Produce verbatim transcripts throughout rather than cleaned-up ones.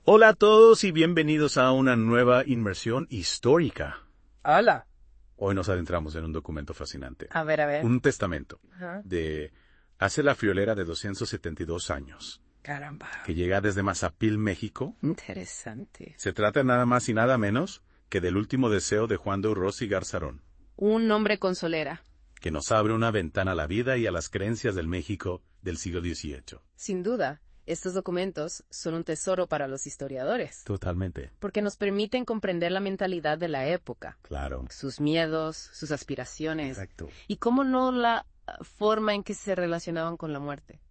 Hola a todos y bienvenidos a una nueva inmersión histórica. Hola. Hoy nos adentramos en un documento fascinante. A ver, a ver. Un testamento Ajá. de hace la friolera de doscientos setenta y dos años, Caramba. que llega desde Mazapil, México. Interesante. Se trata nada más y nada menos que del último deseo de Juan de Urroz y Garzarón, Un nombre con solera. que nos abre una ventana a la vida y a las creencias del México del siglo dieciocho. Sin duda, estos documentos son un tesoro para los historiadores, Totalmente. porque nos permiten comprender la mentalidad de la época, Claro. sus miedos, sus aspiraciones, Exacto. y cómo no la uh, forma en que se relacionaban con la muerte.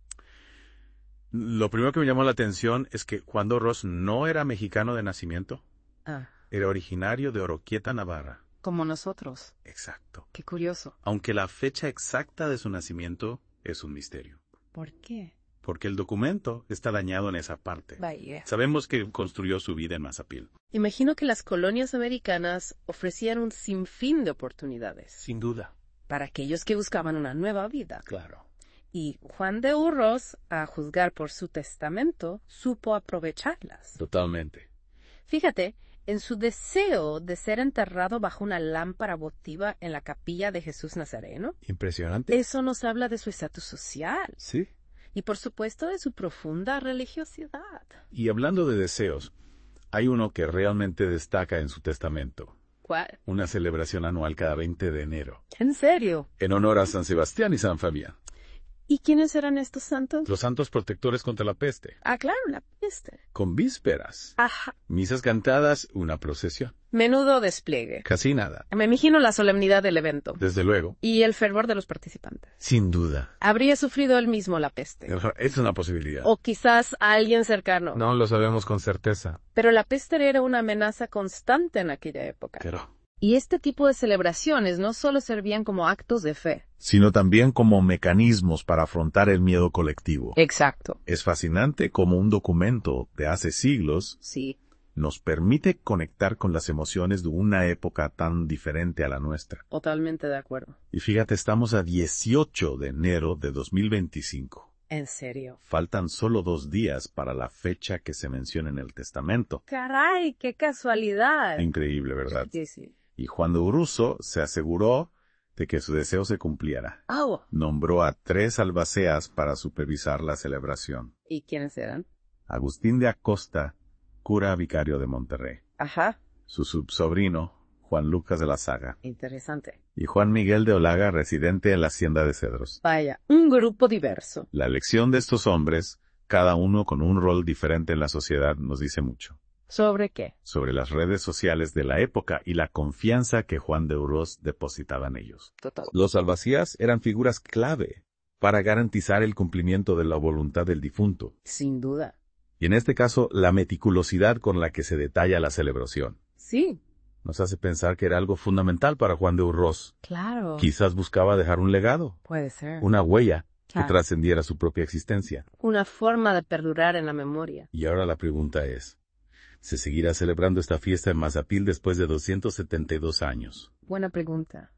Lo primero que me llamó la atención es que Juan de Urroz no era mexicano de nacimiento, Ah, era originario de Oroquieta, Navarra. como nosotros. Exacto. Qué curioso. Aunque la fecha exacta de su nacimiento es un misterio, ¿Por qué? porque el documento está dañado en esa parte. Vaya. Sabemos que construyó su vida en Mazapil. Imagino que las colonias americanas ofrecían un sinfín de oportunidades Sin duda. para aquellos que buscaban una nueva vida. Claro. Y Juan de Urroz, a juzgar por su testamento, supo aprovecharlas. Totalmente. Fíjate, en su deseo de ser enterrado bajo una lámpara votiva en la capilla de Jesús Nazareno, Impresionante. eso nos habla de su estatus social Sí. y, por supuesto, de su profunda religiosidad. Y hablando de deseos, hay uno que realmente destaca en su testamento. ¿Cuál? Una celebración anual cada veinte de enero, ¿En serio? en honor a San Sebastián y San Fabián, ¿Y quiénes eran estos santos? los santos protectores contra la peste, Ah, claro, la peste. con vísperas, Ajá. misas cantadas, una procesión. Menudo despliegue. Casi nada. Me imagino la solemnidad del evento Desde luego. y el fervor de los participantes. Sin duda. ¿Habría sufrido él mismo la peste? Es una posibilidad. O quizás a alguien cercano. No lo sabemos con certeza. Pero la peste era una amenaza constante en aquella época. Pero... Y este tipo de celebraciones no solo servían como actos de fe. sino también como mecanismos para afrontar el miedo colectivo. Exacto. Es fascinante cómo un documento de hace siglos Sí. nos permite conectar con las emociones de una época tan diferente a la nuestra. Totalmente de acuerdo. Y fíjate, estamos a dieciocho de enero de dos mil veinticinco. En serio. Faltan solo dos días para la fecha que se menciona en el testamento. Caray, qué casualidad. Increíble, ¿verdad? Sí, sí. Y Juan de Urruzo se aseguró de que su deseo se cumpliera. Oh. Nombró a tres albaceas para supervisar la celebración. ¿Y quiénes eran? Agustín de Acosta, cura vicario de Monterrey. Ajá. Su subsobrino, Juan Lucas de la Saga. Interesante. Y Juan Miguel de Olaga, residente en la Hacienda de Cedros. Vaya, un grupo diverso. La elección de estos hombres, cada uno con un rol diferente en la sociedad, nos dice mucho. ¿Sobre qué? Sobre las redes sociales de la época y la confianza que Juan de Urroz depositaba en ellos. Total. Los albacías eran figuras clave para garantizar el cumplimiento de la voluntad del difunto. Sin duda. Y en este caso, la meticulosidad con la que se detalla la celebración Sí. nos hace pensar que era algo fundamental para Juan de Urroz. Claro. Quizás buscaba dejar un legado, Puede ser. una huella que Claro. trascendiera su propia existencia. Una forma de perdurar en la memoria. Y ahora la pregunta es, ¿se seguirá celebrando esta fiesta en Mazapil después de doscientos setenta y dos años? Buena pregunta.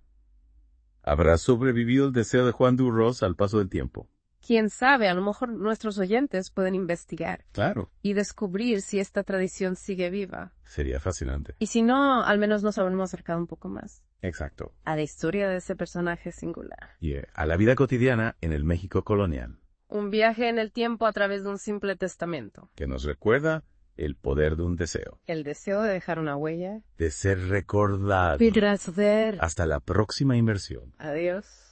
¿Habrá sobrevivido el deseo de Juan de Urroz al paso del tiempo? Quién sabe, a lo mejor nuestros oyentes pueden investigar Claro. y descubrir si esta tradición sigue viva. Sería fascinante. Y si no, al menos nos habremos acercado un poco más Exacto. a la historia de ese personaje singular. Y eh, a la vida cotidiana en el México colonial, Un viaje en el tiempo a través de un simple testamento. que nos recuerda el poder de un deseo, El deseo de dejar una huella. de ser recordado. Trascender. Hasta la próxima inversión. Adiós.